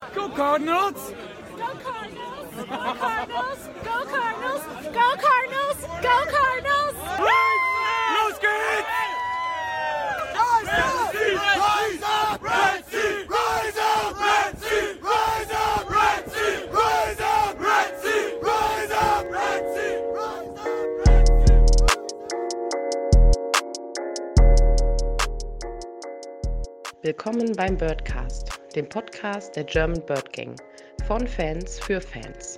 Go Cardinals! Go Cardinals! Go Cardinals! Go Cardinals! Go Cardinals! Go Cardinals! Los geht's! Rise up, Red Sea! Rise up, Red Sea! Rise up, Red Sea! Rise up, Red Sea! Rise up, Red Sea! Rise up, Red Sea! Willkommen beim Birdcast, dem Podcast der German Bird Gang. Von Fans für Fans.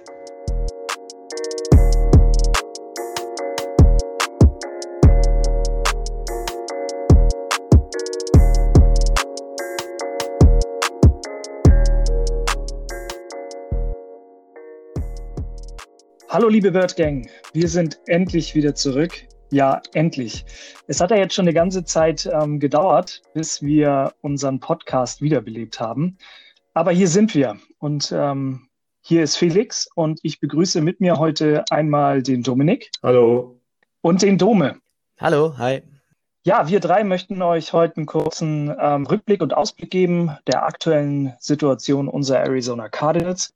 Hallo liebe Bird Gang, wir sind endlich wieder zurück. Ja, endlich. Es hat ja jetzt schon eine ganze Zeit gedauert, bis wir unseren Podcast wiederbelebt haben. Aber hier sind wir und hier ist Felix und ich begrüße mit mir heute einmal den Dominik. Hallo. Und den Dome. Hallo, hi. Ja, wir drei möchten euch heute einen kurzen Rückblick und Ausblick geben der aktuellen Situation unserer Arizona Cardinals.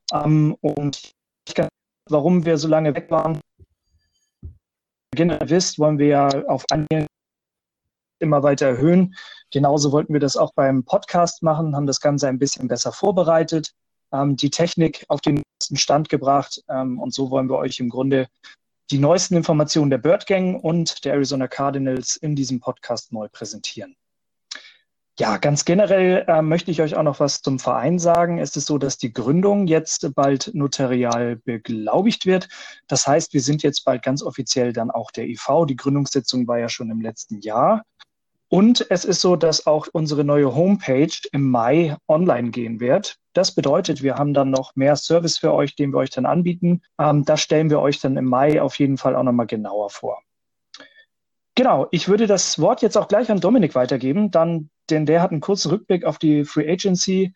Und warum wir so lange weg waren. Wie ihr wisst, wollen wir ja auf einige immer weiter erhöhen. Genauso wollten wir das auch beim Podcast machen, haben das Ganze ein bisschen besser vorbereitet, die Technik auf den neuesten Stand gebracht und so wollen wir euch im Grunde die neuesten Informationen der Bird Gang und der Arizona Cardinals in diesem Podcast neu präsentieren. Ja, ganz generell möchte ich euch auch noch was zum Verein sagen. Es ist so, dass die Gründung jetzt bald notarial beglaubigt wird. Das heißt, wir sind jetzt bald ganz offiziell dann auch der IV. Die Gründungssitzung war ja schon im letzten Jahr. Und es ist so, dass auch unsere neue Homepage im Mai online gehen wird. Das bedeutet, wir haben dann noch mehr Service für euch, den wir euch dann anbieten. Das stellen wir euch dann im Mai auf jeden Fall auch nochmal genauer vor. Genau, ich würde das Wort jetzt auch gleich an Dominik weitergeben, denn der hat einen kurzen Rückblick auf die Free Agency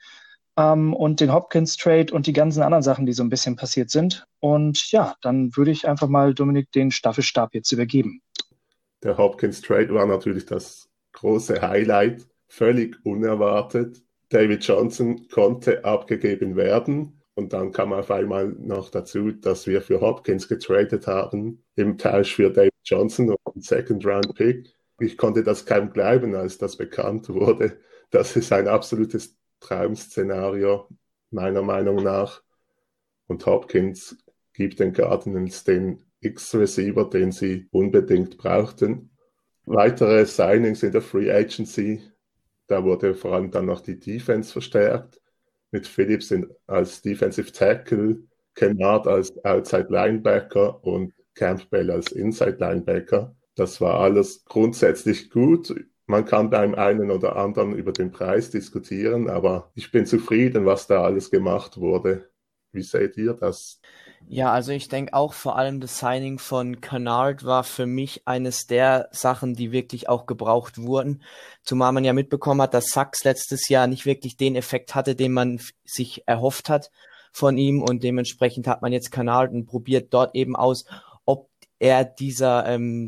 und den Hopkins Trade und die ganzen anderen Sachen, die so ein bisschen passiert sind. Und ja, dann würde ich einfach mal Dominik den Staffelstab jetzt übergeben. Der Hopkins Trade war natürlich das große Highlight, völlig unerwartet. David Johnson konnte abgegeben werden und dann kam auf einmal noch dazu, dass wir für Hopkins getradet haben, im Tausch für David Johnson und einen Second-Round-Pick. Ich konnte das kaum glauben, als das bekannt wurde. Das ist ein absolutes Traum-Szenario, meiner Meinung nach. Und Hopkins gibt den Cardinals den X-Receiver, den sie unbedingt brauchten. Weitere Signings in der Free Agency, da wurde vor allem dann noch die Defense verstärkt, mit Phillips als Defensive Tackle, Kennard als Outside Linebacker und Campbell als Inside Linebacker. Das war alles grundsätzlich gut. Man kann beim einen oder anderen über den Preis diskutieren, aber ich bin zufrieden, was da alles gemacht wurde. Wie seht ihr das? Ja, also ich denke auch vor allem das Signing von Kennard war für mich eines der Sachen, die wirklich auch gebraucht wurden. Zumal man ja mitbekommen hat, dass Sachs letztes Jahr nicht wirklich den Effekt hatte, den man sich erhofft hat von ihm und dementsprechend hat man jetzt Kennard und probiert dort eben aus, ob er dieser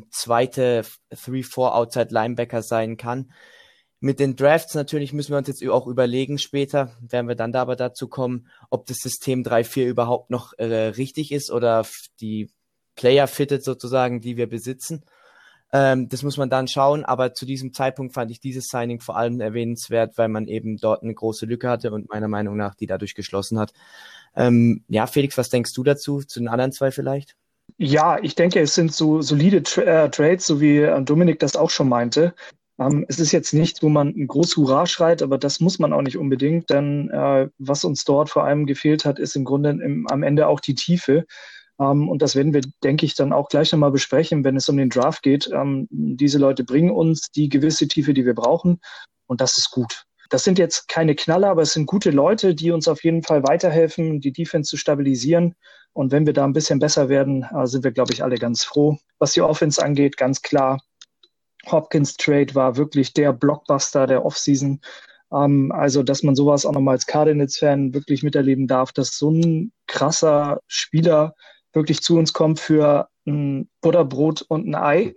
zweite 3-4 Outside Linebacker sein kann. Mit den Drafts natürlich müssen wir uns jetzt auch überlegen später, werden wir dann aber dazu kommen, ob das System 3-4 überhaupt noch richtig ist oder die Player fitted sozusagen, die wir besitzen. Das muss man dann schauen, aber zu diesem Zeitpunkt fand ich dieses Signing vor allem erwähnenswert, weil man eben dort eine große Lücke hatte und meiner Meinung nach die dadurch geschlossen hat. Ja, Felix, was denkst du dazu, zu den anderen zwei vielleicht? Ja, ich denke, es sind so solide Trades, so wie Dominik das auch schon meinte. Es ist jetzt nicht, wo man ein groß Hurra schreit, aber das muss man auch nicht unbedingt, denn was uns dort vor allem gefehlt hat, ist im Grunde am Ende auch die Tiefe. Und das werden wir, denke ich, dann auch gleich nochmal besprechen, wenn es um den Draft geht. Diese Leute bringen uns die gewisse Tiefe, die wir brauchen und das ist gut. Das sind jetzt keine Knaller, aber es sind gute Leute, die uns auf jeden Fall weiterhelfen, die Defense zu stabilisieren. Und wenn wir da ein bisschen besser werden, sind wir, glaube ich, alle ganz froh. Was die Offense angeht, ganz klar, Hopkins Trade war wirklich der Blockbuster der Offseason. Also, dass man sowas auch nochmal als Cardinals-Fan wirklich miterleben darf, dass so ein krasser Spieler wirklich zu uns kommt für ein Butterbrot und ein Ei.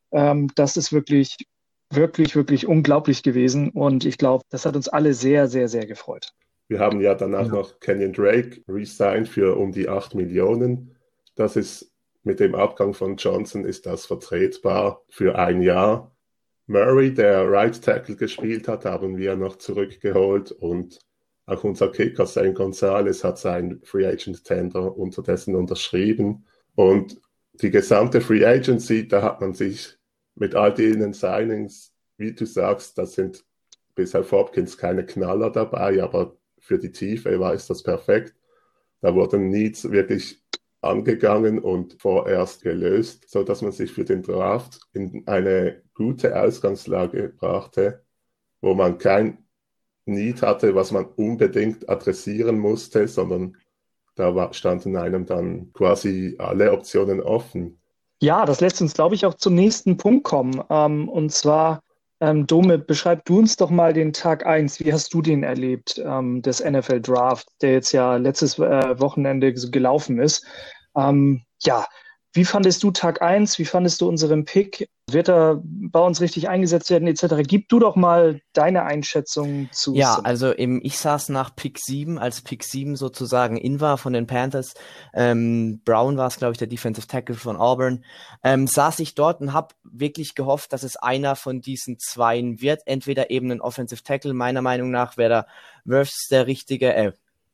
Das ist wirklich unglaublich gewesen. Und ich glaube, das hat uns alle sehr, sehr, sehr gefreut. Wir haben ja danach noch Kenyon Drake resigned für um die 8 Millionen. Das ist mit dem Abgang von Johnson ist das vertretbar für ein Jahr. Murray, der Right Tackle gespielt hat, haben wir noch zurückgeholt und auch unser Kicker Zane Gonzalez hat sein Free Agent Tender unterdessen unterschrieben. Und die gesamte Free Agency, da hat man sich mit all den Signings, wie du sagst, das sind bis auf Hopkins keine Knaller dabei, aber für die Tiefe ist das perfekt. Da wurden Needs wirklich angegangen und vorerst gelöst, sodass man sich für den Draft in eine gute Ausgangslage brachte, wo man kein Need hatte, was man unbedingt adressieren musste, sondern da standen einem dann quasi alle Optionen offen. Ja, das lässt uns, glaube ich, auch zum nächsten Punkt kommen. Und zwar, Dome, beschreib du uns doch mal den Tag 1. Wie hast du den erlebt, des NFL Draft, der jetzt ja letztes Wochenende gelaufen ist? Wie fandest du Tag 1? Wie fandest du unseren Pick? Wird er bei uns richtig eingesetzt werden, etc.? Gib du doch mal deine Einschätzung zu. Ja, also ich saß nach Pick 7, als Pick 7 sozusagen in war von den Panthers. Brown war es, glaube ich, der Defensive Tackle von Auburn. Saß ich dort und habe wirklich gehofft, dass es einer von diesen Zweien wird. Entweder eben ein Offensive Tackle, meiner Meinung nach wäre da Wills der Richtige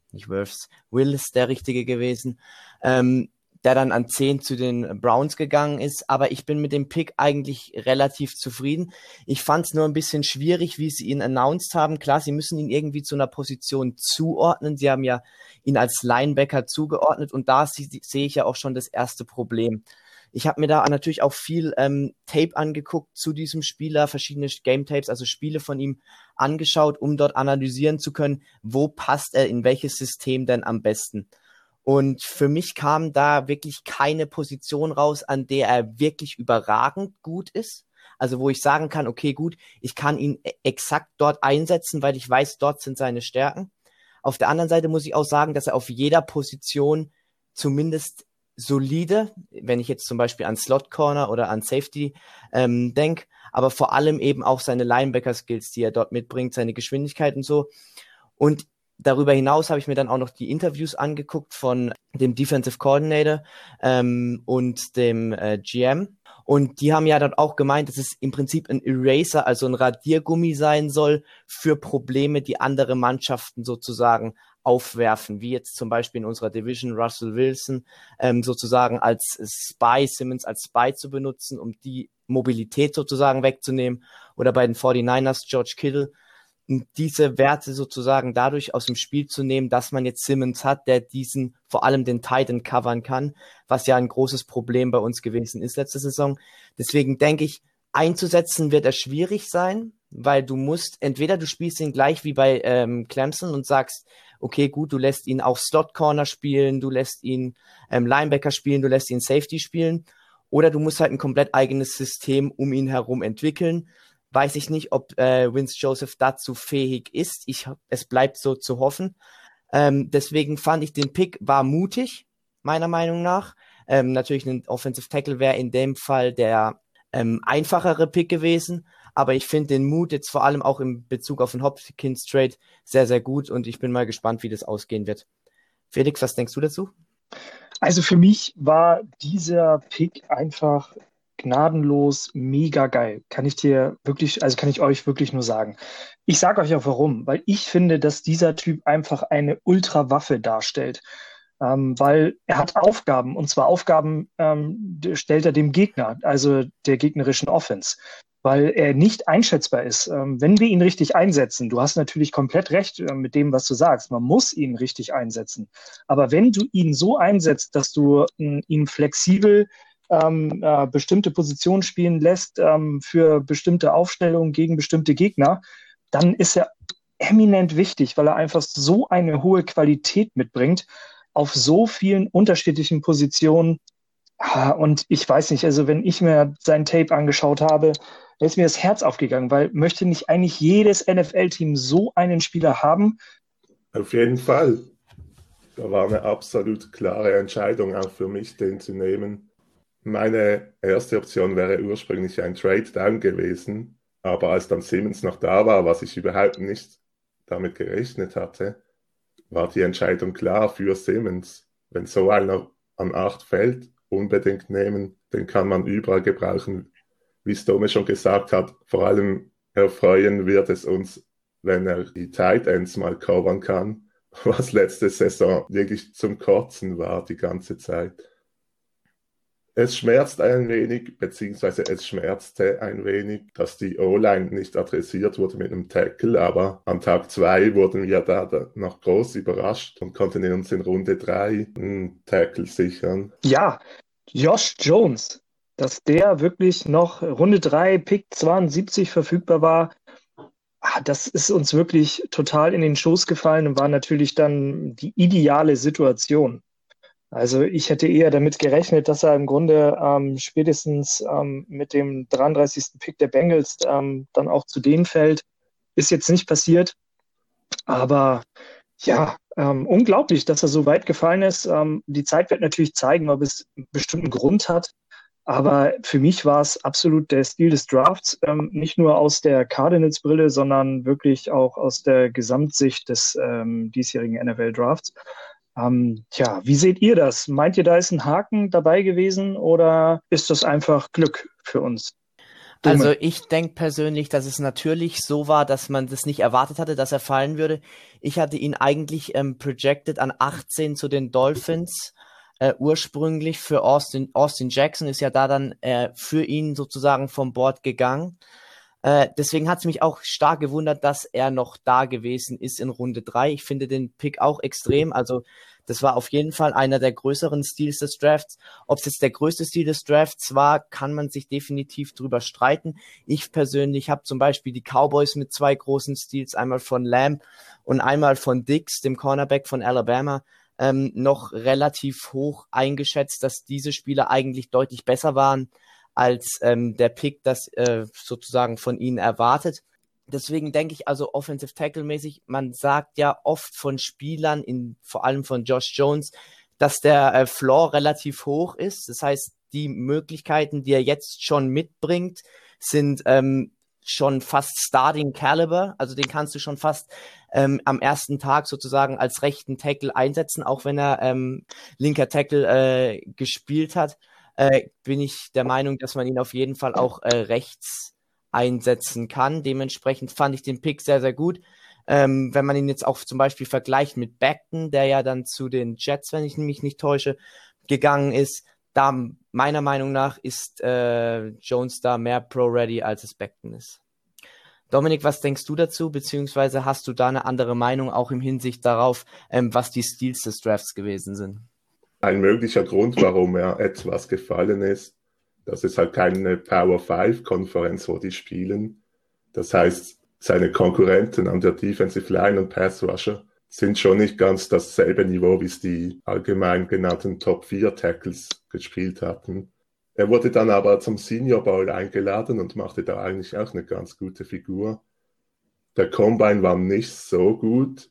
gewesen. Der dann an 10 zu den Browns gegangen ist. Aber ich bin mit dem Pick eigentlich relativ zufrieden. Ich fand es nur ein bisschen schwierig, wie sie ihn announced haben. Klar, sie müssen ihn irgendwie zu einer Position zuordnen. Sie haben ja ihn als Linebacker zugeordnet und da sehe ich ja auch schon das erste Problem. Ich habe mir da natürlich auch viel Tape angeguckt zu diesem Spieler, verschiedene Game-Tapes, also Spiele von ihm angeschaut, um dort analysieren zu können, wo passt er in welches System denn am besten. Und für mich kam da wirklich keine Position raus, an der er wirklich überragend gut ist. Also wo ich sagen kann, okay, gut, ich kann ihn exakt dort einsetzen, weil ich weiß, dort sind seine Stärken. Auf der anderen Seite muss ich auch sagen, dass er auf jeder Position zumindest solide, wenn ich jetzt zum Beispiel an Slot Corner oder an Safety denke, aber vor allem eben auch seine Linebacker-Skills, die er dort mitbringt, seine Geschwindigkeit und so. Und darüber hinaus habe ich mir dann auch noch die Interviews angeguckt von dem Defensive Coordinator und dem GM. Und die haben ja dann auch gemeint, dass es im Prinzip ein Eraser, also ein Radiergummi sein soll für Probleme, die andere Mannschaften sozusagen aufwerfen, wie jetzt zum Beispiel in unserer Division Russell Wilson sozusagen als Spy, Simmons als Spy zu benutzen, um die Mobilität sozusagen wegzunehmen. Oder bei den 49ers George Kittle, diese Werte sozusagen dadurch aus dem Spiel zu nehmen, dass man jetzt Simmons hat, der diesen, vor allem den Tight End covern kann, was ja ein großes Problem bei uns gewesen ist letzte Saison. Deswegen denke ich, einzusetzen wird er schwierig sein, weil du musst, entweder du spielst ihn gleich wie bei Clemson und sagst, okay, gut, du lässt ihn auch Slot Corner spielen, du lässt ihn Linebacker spielen, du lässt ihn Safety spielen, oder du musst halt ein komplett eigenes System um ihn herum entwickeln. Weiß ich nicht, ob Vince Joseph dazu fähig ist. Es bleibt so zu hoffen. Deswegen fand ich den Pick war mutig, meiner Meinung nach. Natürlich ein Offensive Tackle wäre in dem Fall der einfachere Pick gewesen. Aber ich finde den Mut jetzt vor allem auch in Bezug auf den Hopkins Trade sehr, sehr gut. Und ich bin mal gespannt, wie das ausgehen wird. Felix, was denkst du dazu? Also für mich war dieser Pick einfach gnadenlos, mega geil. Kann ich euch wirklich nur sagen. Ich sage euch auch warum, weil ich finde, dass dieser Typ einfach eine Ultrawaffe darstellt. Weil er hat Aufgaben, und zwar Aufgaben stellt er dem Gegner, also der gegnerischen Offense, weil er nicht einschätzbar ist. Wenn wir ihn richtig einsetzen, du hast natürlich komplett recht mit dem, was du sagst, man muss ihn richtig einsetzen. Aber wenn du ihn so einsetzt, dass du ihn flexibel bestimmte Positionen spielen lässt für bestimmte Aufstellungen gegen bestimmte Gegner, dann ist er eminent wichtig, weil er einfach so eine hohe Qualität mitbringt auf so vielen unterschiedlichen Positionen. Und ich weiß nicht, also wenn ich mir sein Tape angeschaut habe, da ist mir das Herz aufgegangen, weil möchte nicht eigentlich jedes NFL-Team so einen Spieler haben? Auf jeden Fall. Da war eine absolut klare Entscheidung auch für mich, den zu nehmen. Meine erste Option wäre ursprünglich ein Trade-Down gewesen, aber als dann Simmons noch da war, was ich überhaupt nicht damit gerechnet hatte, war die Entscheidung klar für Simmons. Wenn so einer an 8 fällt, unbedingt nehmen, den kann man überall gebrauchen. Wie Stome schon gesagt hat, vor allem erfreuen wird es uns, wenn er die Tight Ends mal covern kann, was letzte Saison wirklich zum Kotzen war die ganze Zeit. Es schmerzt ein wenig, beziehungsweise es schmerzte ein wenig, dass die O-Line nicht adressiert wurde mit einem Tackle, aber an Tag 2 wurden wir da noch groß überrascht und konnten uns in Runde 3 einen Tackle sichern. Ja, Josh Jones, dass der wirklich noch Runde 3, Pick 72 verfügbar war, das ist uns wirklich total in den Schoß gefallen und war natürlich dann die ideale Situation. Also ich hätte eher damit gerechnet, dass er im Grunde spätestens mit dem 33. Pick der Bengals dann auch zu denen fällt. Ist jetzt nicht passiert, aber ja, unglaublich, dass er so weit gefallen ist. Die Zeit wird natürlich zeigen, ob es einen bestimmten Grund hat, aber für mich war es absolut der Stil des Drafts, nicht nur aus der Cardinals-Brille, sondern wirklich auch aus der Gesamtsicht des diesjährigen NFL-Drafts. Wie seht ihr das? Meint ihr, da ist ein Haken dabei gewesen oder ist das einfach Glück für uns? Also ich denke persönlich, dass es natürlich so war, dass man das nicht erwartet hatte, dass er fallen würde. Ich hatte ihn eigentlich projected an 18 zu den Dolphins, ursprünglich für Austin Jackson, ist ja da dann für ihn sozusagen vom Board gegangen. Deswegen hat es mich auch stark gewundert, dass er noch da gewesen ist in Runde 3. Ich finde den Pick auch extrem. Also das war auf jeden Fall einer der größeren Stils des Drafts. Ob es jetzt der größte Stil des Drafts war, kann man sich definitiv drüber streiten. Ich persönlich habe zum Beispiel die Cowboys mit 2 großen Stils, einmal von Lamb und einmal von Diggs, dem Cornerback von Alabama, noch relativ hoch eingeschätzt, dass diese Spieler eigentlich deutlich besser waren als der Pick, das sozusagen von ihnen erwartet. Deswegen denke ich also Offensive Tackle-mäßig, man sagt ja oft von Spielern, vor allem von Josh Jones, dass der Floor relativ hoch ist. Das heißt, die Möglichkeiten, die er jetzt schon mitbringt, sind schon fast Starting Caliber. Also den kannst du schon fast am ersten Tag sozusagen als rechten Tackle einsetzen, auch wenn er linker Tackle gespielt hat. Bin ich der Meinung, dass man ihn auf jeden Fall auch rechts einsetzen kann. Dementsprechend fand ich den Pick sehr, sehr gut. Wenn man ihn jetzt auch zum Beispiel vergleicht mit Becton, der ja dann zu den Jets, wenn ich mich nicht täusche, gegangen ist, da meiner Meinung nach ist Jones da mehr Pro-Ready, als es Becton ist. Dominik, was denkst du dazu, beziehungsweise hast du da eine andere Meinung, auch im Hinsicht darauf, was die Steals des Drafts gewesen sind? Ein möglicher Grund, warum er etwas gefallen ist, das ist halt keine Power-5-Konferenz, wo die spielen. Das heißt, seine Konkurrenten an der Defensive Line und Pass-Rusher sind schon nicht ganz dasselbe Niveau, wie es die allgemein genannten Top-4-Tackles gespielt hatten. Er wurde dann aber zum Senior Bowl eingeladen und machte da eigentlich auch eine ganz gute Figur. Der Combine war nicht so gut,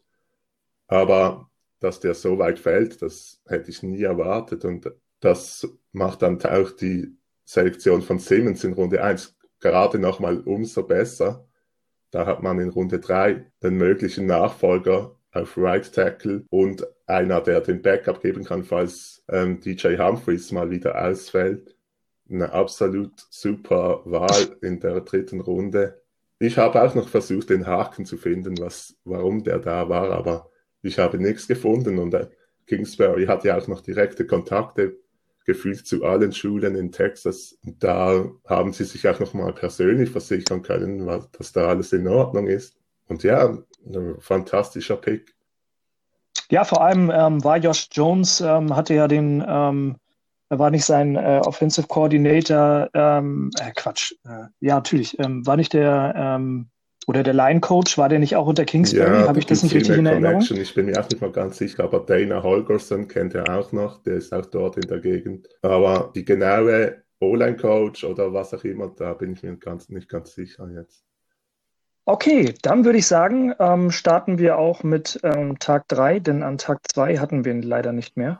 aber dass der so weit fällt, das hätte ich nie erwartet. Und das macht dann auch die Selektion von Simmons in Runde 1 gerade nochmal umso besser. Da hat man in Runde 3 den möglichen Nachfolger auf Right Tackle und einer, der den Backup geben kann, falls DJ Humphries mal wieder ausfällt. Eine absolut super Wahl in der 3. Runde. Ich habe auch noch versucht, den Haken zu finden, warum der da war, aber ich habe nichts gefunden und Kingsbury hat ja auch noch direkte Kontakte gefühlt zu allen Schulen in Texas. Und da haben sie sich auch noch mal persönlich versichern können, dass da alles in Ordnung ist. Und ja, ein fantastischer Pick. Ja, vor allem war Josh Jones, hatte ja er war nicht sein Offensive Coordinator, ja, natürlich, war nicht der, oder der Line-Coach, war der nicht auch unter Kingsbury? Ja, habe ich das nicht richtig in Erinnerung? Ich bin mir auch nicht mal ganz sicher, aber Dana Holgorsen kennt er auch noch, der ist auch dort in der Gegend. Aber die genaue O-Line-Coach oder was auch immer, da bin ich mir nicht ganz sicher jetzt. Okay, dann würde ich sagen, starten wir auch mit Tag 3, denn an Tag 2 hatten wir ihn leider nicht mehr.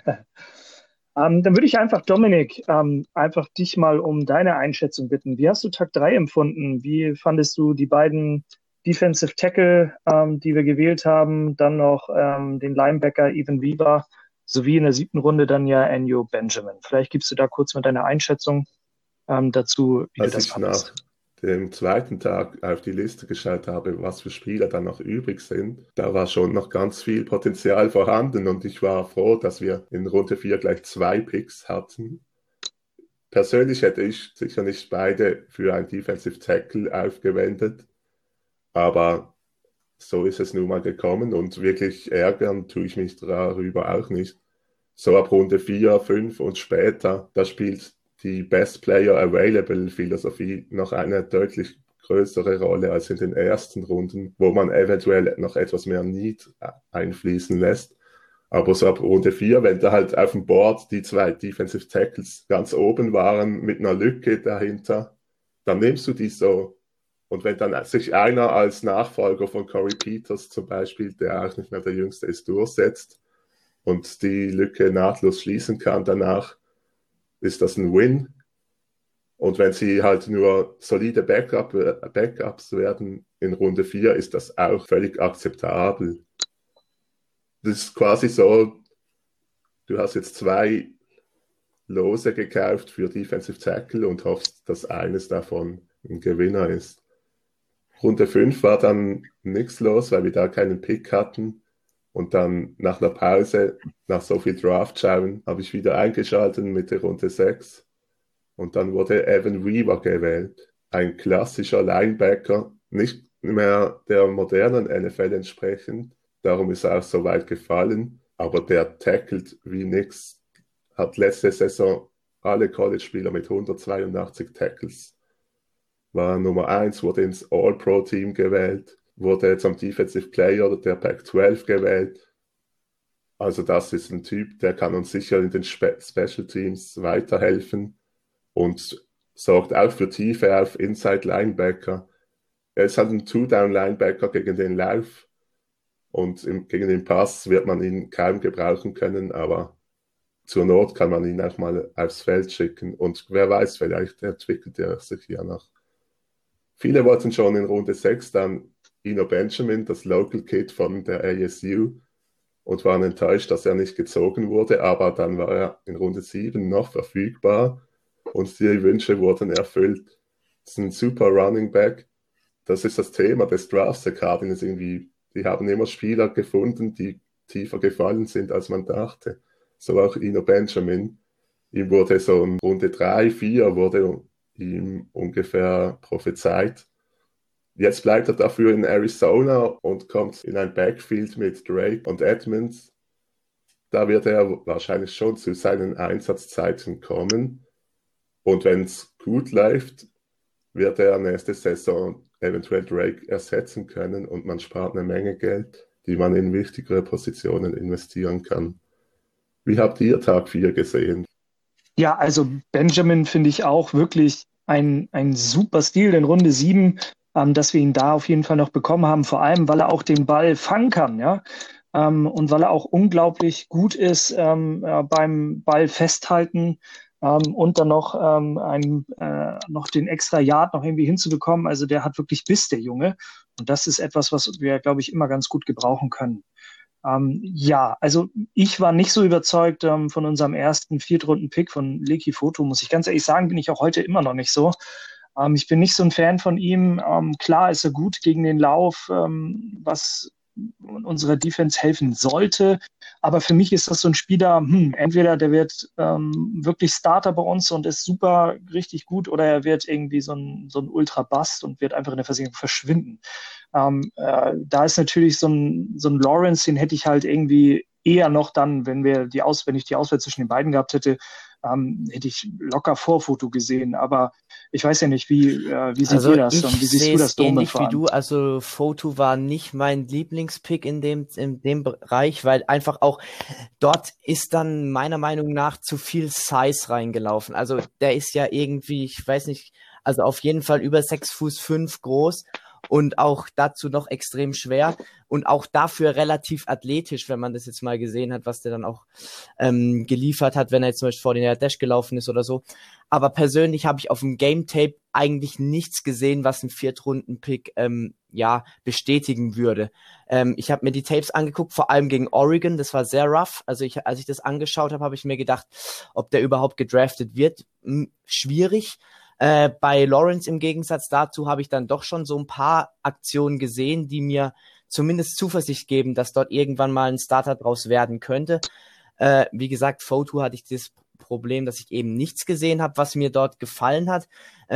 Dann würde ich einfach, Dominik, einfach dich mal um deine Einschätzung bitten. Wie hast du Tag 3 empfunden? Wie fandest du die beiden Defensive Tackle, die wir gewählt haben, dann noch den Linebacker Evan Weaver sowie in der 7. Runde dann ja Enyo Benjamin. Vielleicht gibst du da kurz mal deine Einschätzung dazu, wie du das fandest. Nach dem zweiten Tag auf die Liste geschaut habe, was für Spieler dann noch übrig sind, da war schon noch ganz viel Potenzial vorhanden und ich war froh, dass wir in Runde 4 gleich 2 Picks hatten. Persönlich hätte ich sicher nicht beide für ein Defensive Tackle aufgewendet, aber so ist es nun mal gekommen und wirklich ärgern tue ich mich darüber auch nicht. So ab Runde 4, 5 und später, da spielt die Best Player Available Philosophie noch eine deutlich größere Rolle als in den ersten Runden, wo man eventuell noch etwas mehr Need einfließen lässt. Aber so ab Runde 4, wenn da halt auf dem Board die 2 Defensive Tackles ganz oben waren mit einer Lücke dahinter, dann nimmst du die so. Und wenn dann sich einer als Nachfolger von Corey Peters zum Beispiel, der auch nicht mehr der Jüngste ist, durchsetzt und die Lücke nahtlos schließen kann danach, ist das ein Win. Und wenn sie halt nur solide Backups werden in Runde 4, ist das auch völlig akzeptabel. Das ist quasi so, du hast jetzt 2 Lose gekauft für Defensive Tackle und hoffst, dass eines davon ein Gewinner ist. Runde 5 war dann nichts los, weil wir da keinen Pick hatten. Und dann nach einer Pause, nach so viel Draft-Schauen, habe ich wieder eingeschaltet mit der Runde 6. Und dann wurde Evan Weaver gewählt. Ein klassischer Linebacker, nicht mehr der modernen NFL entsprechend. Darum ist er auch so weit gefallen. Aber der tackelt wie nix. Hat letzte Saison alle College-Spieler mit 182 Tackles. War Nummer 1, wurde ins All-Pro-Team gewählt. Wurde zum Defensive Player der Pac-12 gewählt. Also das ist ein Typ, der kann uns sicher in den Special Teams weiterhelfen und sorgt auch für Tiefe auf Inside Linebacker. Er ist halt ein Two-Down-Linebacker gegen den Lauf und gegen den Pass wird man ihn kaum gebrauchen können, aber zur Not kann man ihn auch mal aufs Feld schicken und wer weiß, vielleicht entwickelt er sich ja noch. Viele wollten schon in Runde 6 dann Eno Benjamin, das Local Kid von der ASU, und waren enttäuscht, dass er nicht gezogen wurde, aber dann war er in Runde 7 noch verfügbar und die Wünsche wurden erfüllt. Das ist ein super Running Back. Das ist das Thema des Drafts der Cardinals irgendwie. Die haben immer Spieler gefunden, die tiefer gefallen sind, als man dachte. So auch Eno Benjamin. Ihm wurde so in Runde 3, 4 wurde ihm ungefähr prophezeit. Jetzt bleibt er dafür in Arizona und kommt in ein Backfield mit Drake und Edmonds. Da wird er wahrscheinlich schon zu seinen Einsatzzeiten kommen. Und wenn es gut läuft, wird er nächste Saison eventuell Drake ersetzen können und man spart eine Menge Geld, die man in wichtigere Positionen investieren kann. Wie habt ihr Tag 4 gesehen? Ja, also Benjamin finde ich auch wirklich ein super Stil in Runde 7, dass wir ihn da auf jeden Fall noch bekommen haben, vor allem, weil er auch den Ball fangen kann, ja, und weil er auch unglaublich gut ist beim Ball festhalten und dann noch noch den extra Yard noch irgendwie hinzubekommen. Also der hat wirklich Biss, der Junge, und das ist etwas, was wir, glaube ich, immer ganz gut gebrauchen können. Ja, also ich war nicht so überzeugt von unserem ersten Viertrunden-Pick von Leki Fotu, muss ich ganz ehrlich sagen, bin ich auch heute immer noch nicht so. Ich bin nicht so ein Fan von ihm. Klar ist er gut gegen den Lauf, was unserer Defense helfen sollte. Aber für mich ist das so ein Spieler, entweder der wird wirklich Starter bei uns und ist super richtig gut, oder er wird irgendwie so ein Ultra-Bust und wird einfach in der Versicherung verschwinden. Da ist natürlich so ein Lawrence, den hätte ich halt irgendwie eher noch dann, wenn ich die Auswahl zwischen den beiden gehabt hätte, hätte ich locker vor Foto gesehen, aber ich weiß ja nicht, wie seht ihr das und wie siehst du das ähnlich wie du, also Foto war nicht mein Lieblingspick in dem Bereich, weil einfach auch dort ist dann meiner Meinung nach zu viel Size reingelaufen, also der ist ja irgendwie, ich weiß nicht, also auf jeden Fall über 6'5" groß und auch dazu noch extrem schwer und auch dafür relativ athletisch, wenn man das jetzt mal gesehen hat, was der dann auch geliefert hat, wenn er jetzt zum Beispiel vor den Air Dash gelaufen ist oder so. Aber persönlich habe ich auf dem Game Tape eigentlich nichts gesehen, was ein Viertrunden-Pick bestätigen würde. Ich habe mir die Tapes angeguckt, vor allem gegen Oregon, das war sehr rough. Also als ich das angeschaut habe, habe ich mir gedacht, ob der überhaupt gedraftet wird. Schwierig. Bei Lawrence im Gegensatz dazu habe ich dann doch schon so ein paar Aktionen gesehen, die mir zumindest Zuversicht geben, dass dort irgendwann mal ein Starter draus werden könnte. Wie gesagt, Fotu hatte ich das Problem, dass ich eben nichts gesehen habe, was mir dort gefallen hat.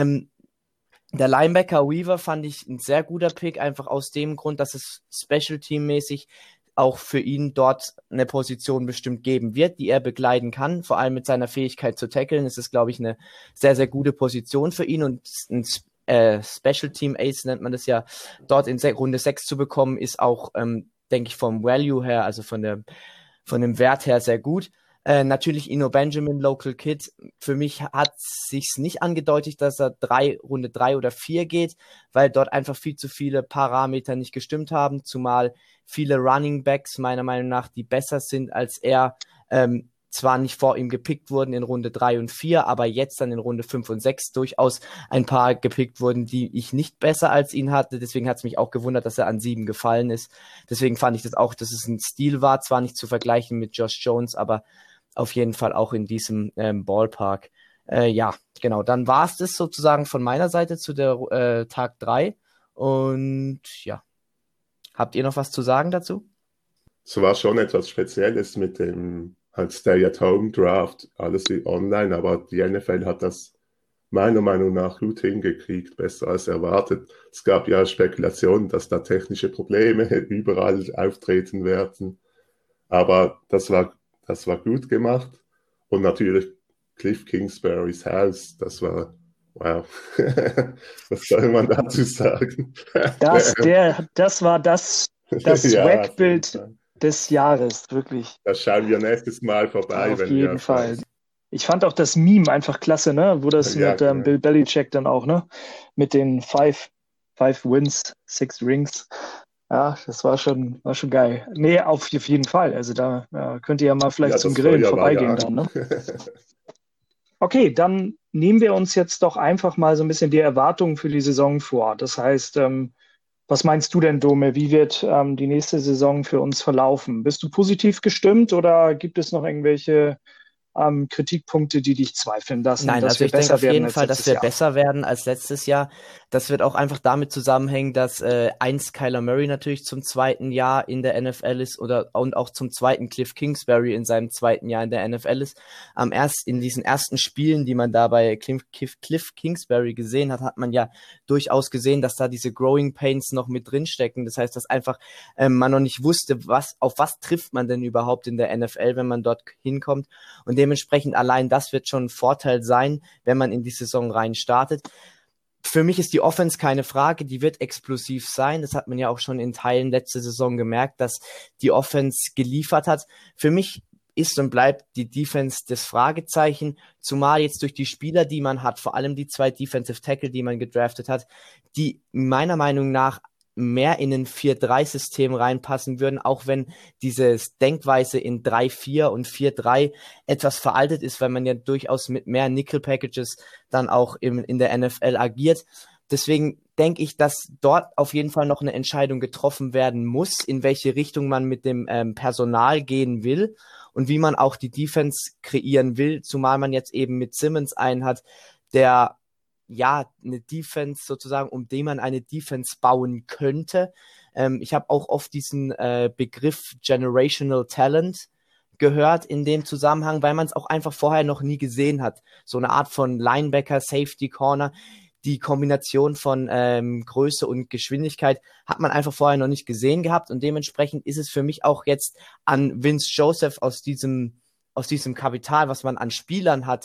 Der Linebacker Weaver fand ich ein sehr guter Pick, einfach aus dem Grund, dass es Special-Team-mäßig auch für ihn dort eine Position bestimmt geben wird, die er begleiten kann. Vor allem mit seiner Fähigkeit zu tackeln ist es, glaube ich, eine sehr, sehr gute Position für ihn. Und ein Special-Team-Ace nennt man das ja, dort in Runde 6 zu bekommen, ist auch, denke ich, vom Value her, also von dem Wert her sehr gut. Natürlich Eno Benjamin, Local Kid. Für mich hat sich's nicht angedeutet, dass er Runde 3 oder 4 geht, weil dort einfach viel zu viele Parameter nicht gestimmt haben, zumal viele Running Backs meiner Meinung nach, die besser sind als er, zwar nicht vor ihm gepickt wurden in Runde 3 und 4, aber jetzt dann in Runde 5 und 6 durchaus ein paar gepickt wurden, die ich nicht besser als ihn hatte. Deswegen hat es mich auch gewundert, dass er an 7 gefallen ist. Deswegen fand ich das auch, dass es ein Stil war, zwar nicht zu vergleichen mit Josh Jones, aber auf jeden Fall auch in diesem Ballpark. Genau, dann war es das sozusagen von meiner Seite zu der Tag 3. Und ja, habt ihr noch was zu sagen dazu? Es war schon etwas Spezielles mit dem Stay-at-Home-Draft, alles online, aber die NFL hat das meiner Meinung nach gut hingekriegt, besser als erwartet. Es gab ja Spekulationen, dass da technische Probleme überall auftreten werden, aber das war gut gemacht. Und natürlich Cliff Kingsburys Haus, das war, wow, was soll man dazu sagen? Das war das Swag-Bild des Jahres, wirklich. Das schauen wir nächstes Mal vorbei. Auf jeden Fall. Ich fand auch das Meme einfach klasse, ne? Wo das mit Bill Belichick dann auch, ne? Mit den 5 Wins, 6 Rings. Ja, das war schon geil. Nee, auf jeden Fall. Also da könnt ihr ja mal vielleicht zum Grillen vorbeigehen dann, ne? Okay, dann nehmen wir uns jetzt doch einfach mal so ein bisschen die Erwartungen für die Saison vor. Das heißt, was meinst du denn, Dome? Wie wird die nächste Saison für uns verlaufen? Bist du positiv gestimmt oder gibt es noch irgendwelche Kritikpunkte, die dich zweifeln lassen? Nein, also ich denke auf jeden Fall, dass wir besser werden als letztes Jahr. Das wird auch einfach damit zusammenhängen, dass Kyler Murray natürlich zum zweiten Jahr in der NFL ist und auch zum zweiten Cliff Kingsbury in seinem zweiten Jahr in der NFL ist. In diesen ersten Spielen, die man da bei Cliff Kingsbury gesehen hat, hat man ja durchaus gesehen, dass da diese Growing Pains noch mit drinstecken. Das heißt, dass einfach man noch nicht wusste, auf was trifft man denn überhaupt in der NFL, wenn man dort hinkommt. Und dementsprechend allein das wird schon ein Vorteil sein, wenn man in die Saison rein startet. Für mich ist die Offense keine Frage, die wird explosiv sein. Das hat man ja auch schon in Teilen letzte Saison gemerkt, dass die Offense geliefert hat. Für mich ist und bleibt die Defense das Fragezeichen, zumal jetzt durch die Spieler, die man hat, vor allem die 2 Defensive Tackle, die man gedraftet hat, die meiner Meinung nach mehr in ein 4-3-System reinpassen würden, auch wenn diese Denkweise in 3-4 und 4-3 etwas veraltet ist, weil man ja durchaus mit mehr Nickel-Packages dann auch in der NFL agiert. Deswegen denke ich, dass dort auf jeden Fall noch eine Entscheidung getroffen werden muss, in welche Richtung man mit dem Personal gehen will und wie man auch die Defense kreieren will, zumal man jetzt eben mit Simmons einen hat, der eine Defense sozusagen, um den man eine Defense bauen könnte. Ich habe auch oft diesen Begriff Generational Talent gehört in dem Zusammenhang, weil man es auch einfach vorher noch nie gesehen hat. So eine Art von Linebacker, Safety, Corner, die Kombination von Größe und Geschwindigkeit hat man einfach vorher noch nicht gesehen gehabt und dementsprechend ist es für mich auch jetzt an Vince Joseph aus diesem Kapital, was man an Spielern hat,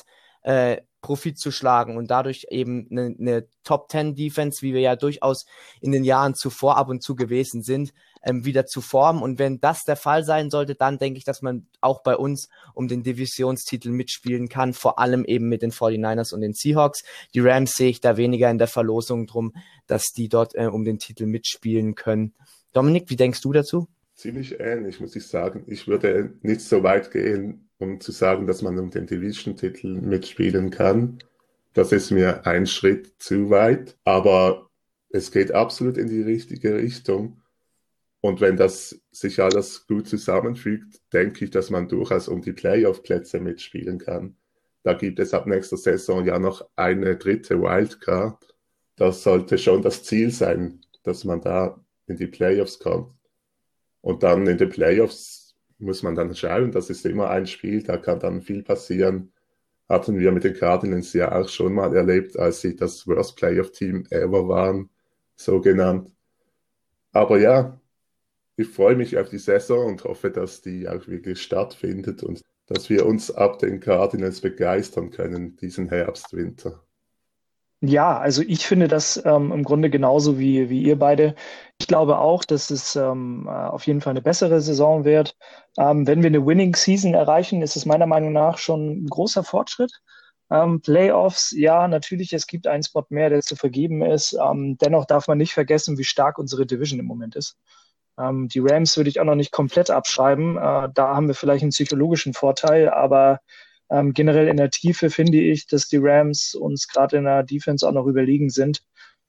Profit zu schlagen und dadurch eben eine Top-10-Defense, wie wir ja durchaus in den Jahren zuvor ab und zu gewesen sind, wieder zu formen. Und wenn das der Fall sein sollte, dann denke ich, dass man auch bei uns um den Divisionstitel mitspielen kann, vor allem eben mit den 49ers und den Seahawks. Die Rams sehe ich da weniger in der Verlosung drum, dass die dort um den Titel mitspielen können. Dominik, wie denkst du dazu? Ziemlich ähnlich, muss ich sagen. Ich würde nicht so weit gehen, um zu sagen, dass man um den Division-Titel mitspielen kann. Das ist mir ein Schritt zu weit, aber es geht absolut in die richtige Richtung. Und wenn das sich alles gut zusammenfügt, denke ich, dass man durchaus um die Playoff-Plätze mitspielen kann. Da gibt es ab nächster Saison ja noch eine dritte Wildcard. Das sollte schon das Ziel sein, dass man da in die Playoffs kommt. Und dann in den Playoffs muss man dann schauen, das ist immer ein Spiel, da kann dann viel passieren. Hatten wir mit den Cardinals ja auch schon mal erlebt, als sie das Worst Playoff-Team ever waren, so genannt. Aber ja, ich freue mich auf die Saison und hoffe, dass die auch wirklich stattfindet und dass wir uns ab den Cardinals begeistern können, diesen Herbst, Winter. Ja, also ich finde das im Grunde genauso wie ihr beide. Ich glaube auch, dass es auf jeden Fall eine bessere Saison wird. Wenn wir eine Winning Season erreichen, ist es meiner Meinung nach schon ein großer Fortschritt. Playoffs, ja, natürlich, es gibt einen Spot mehr, der zu vergeben ist. Dennoch darf man nicht vergessen, wie stark unsere Division im Moment ist. Die Rams würde ich auch noch nicht komplett abschreiben. Da haben wir vielleicht einen psychologischen Vorteil, aber generell in der Tiefe finde ich, dass die Rams uns gerade in der Defense auch noch überlegen sind.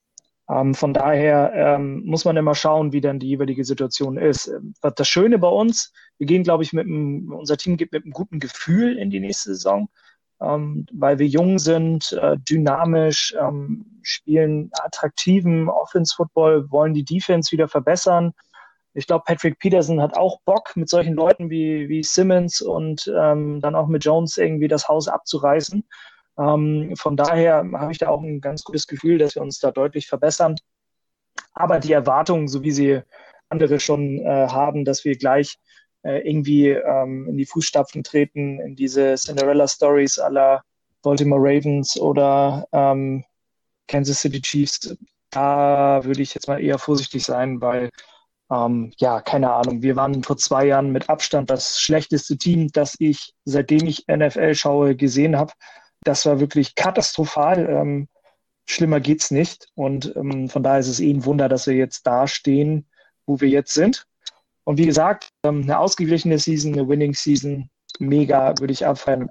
Von daher muss man immer schauen, wie dann die jeweilige Situation ist. Das Schöne bei uns, wir gehen, glaube ich, unser Team geht mit einem guten Gefühl in die nächste Saison, weil wir jung sind, dynamisch, spielen attraktiven Offense-Football, wollen die Defense wieder verbessern. Ich glaube, Patrick Peterson hat auch Bock, mit solchen Leuten wie Simmons und dann auch mit Jones irgendwie das Haus abzureißen. Von daher habe ich da auch ein ganz gutes Gefühl, dass wir uns da deutlich verbessern. Aber die Erwartungen, so wie sie andere schon haben, dass wir gleich irgendwie in die Fußstapfen treten, in diese Cinderella-Stories à la Baltimore Ravens oder Kansas City Chiefs, da würde ich jetzt mal eher vorsichtig sein, weil ja, keine Ahnung. Wir waren vor 2 Jahren mit Abstand das schlechteste Team, das ich, seitdem ich NFL schaue, gesehen habe. Das war wirklich katastrophal. Schlimmer geht's nicht. Und von daher ist es ein Wunder, dass wir jetzt da stehen, wo wir jetzt sind. Und wie gesagt, eine ausgeglichene Season, eine Winning Season, mega, würde ich abfeiern.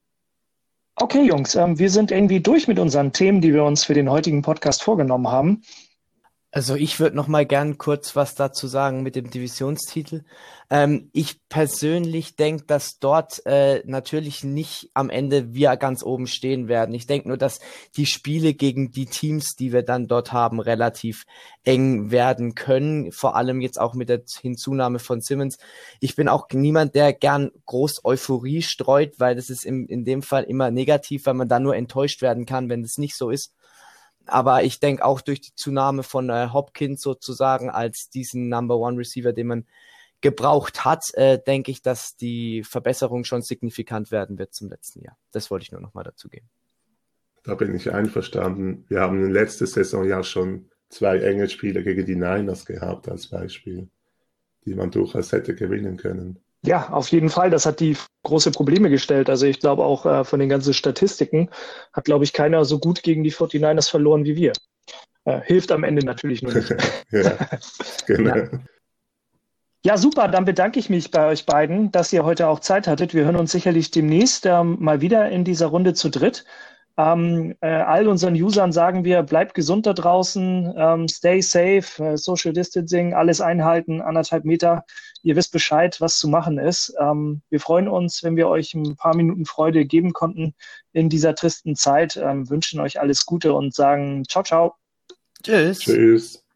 Okay, Jungs, wir sind irgendwie durch mit unseren Themen, die wir uns für den heutigen Podcast vorgenommen haben. Also ich würde noch mal gern kurz was dazu sagen mit dem Divisionstitel. Ich persönlich denke, dass dort natürlich nicht am Ende wir ganz oben stehen werden. Ich denke nur, dass die Spiele gegen die Teams, die wir dann dort haben, relativ eng werden können. Vor allem jetzt auch mit der Hinzunahme von Simmons. Ich bin auch niemand, der gern groß Euphorie streut, weil das ist in dem Fall immer negativ, weil man da nur enttäuscht werden kann, wenn es nicht so ist. Aber ich denke auch durch die Zunahme von Hopkins sozusagen als diesen Number One Receiver, den man gebraucht hat, denke ich, dass die Verbesserung schon signifikant werden wird zum letzten Jahr. Das wollte ich nur noch mal dazu geben. Da bin ich einverstanden. Wir haben in letzter Saison ja schon 2 enge Spiele gegen die Niners gehabt als Beispiel, die man durchaus hätte gewinnen können. Ja, auf jeden Fall. Das hat die große Probleme gestellt. Also ich glaube auch von den ganzen Statistiken hat, glaube ich, keiner so gut gegen die 49ers verloren wie wir. Hilft am Ende natürlich nur nicht. Ja, genau. Ja. Ja, super. Dann bedanke ich mich bei euch beiden, dass ihr heute auch Zeit hattet. Wir hören uns sicherlich demnächst mal wieder in dieser Runde zu dritt. All unseren Usern sagen wir, bleibt gesund da draußen, stay safe, Social Distancing, alles einhalten, 1,5 Meter. Ihr wisst Bescheid, was zu machen ist. Wir freuen uns, wenn wir euch ein paar Minuten Freude geben konnten in dieser tristen Zeit, wünschen euch alles Gute und sagen ciao, ciao. Tschüss. Tschüss.